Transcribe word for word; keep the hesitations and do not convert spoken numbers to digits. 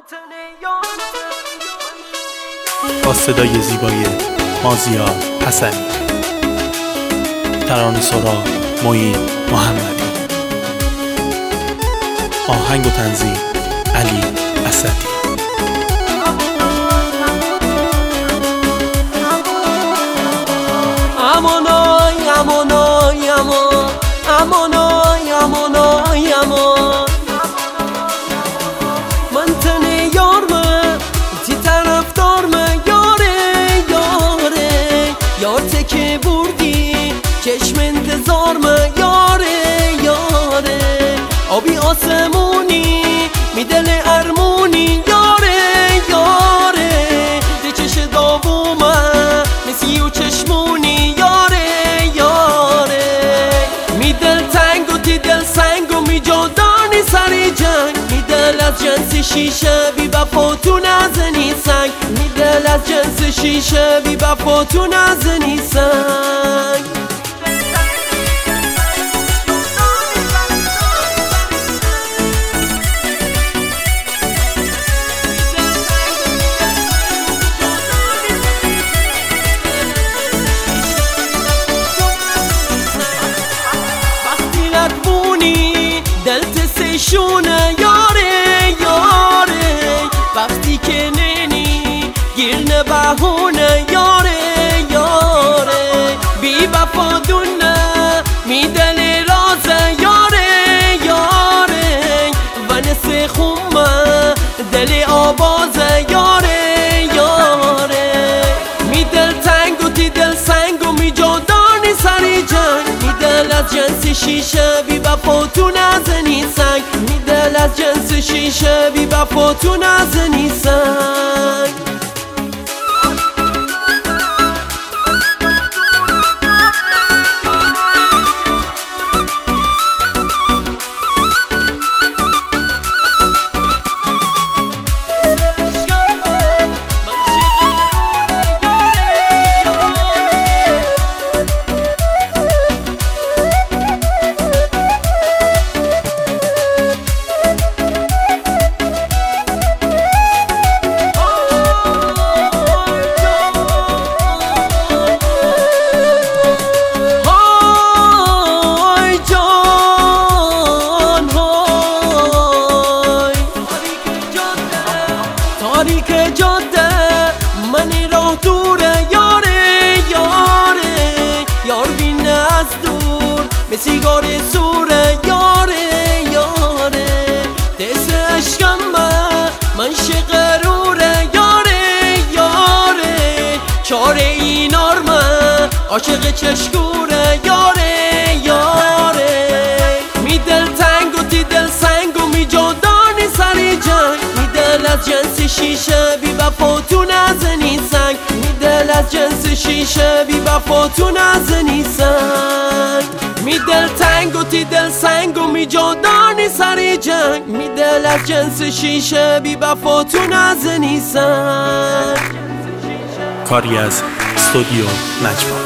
با صدای زیبای مازیار حسنی، ترانه سرا معین محمدی، آهنگ و تنظیم علی اسدی. امانای امانای امان امانای امانای امان من تنه یار من تی طرف دار من یاره یاره یار تکه بردی چشم انتظار من یاره یاره آبی آسمونی می دل ارمونی یاره یاره دی چش داغو من مثی و چشمونی یاره یاره می دل تنگ و تی دل سنگ و می جادانی سری جنگ می دل از جنس شیشه بی وفا تو نزنی سنگ می دل از جنس شیشه بی وفا تو نزنی سنگ شونه یاره یاره وقتی که نینی گیرنه بهونه یاره یاره بی وفا دونه می دل رازه یاره یاره و نسه خومه دل آبازه یاره یاره می دل تنگ و تی دل سنگ و می جادانی سری جنگ می دل از جنس شیشه بی وفا تو نزنی سنگ می دل از جنس شیشه بی وفا تو نزنی سنگ تاریک جاده منی راه دوره یاره یاره یار بینه از دور به سیگار سوره یاره یاره دست عشقم من من شقروره یاره یاره چاره این آرمه عاشق چشکوره یاره یاره می دل تنگ و تی دل سنگ و می جادانی سری جنگ می دل از جنس شیشه بی وفا تو نزنی سنگ می دل از جنس شیشه بی وفا تو نزنی سنگ می دل تنگ و تی دل سنگ و می جادانی سری جنگ می دل از جنس شیشه بی وفا تو نزنی سنگ. کاری از استودیو نجوا.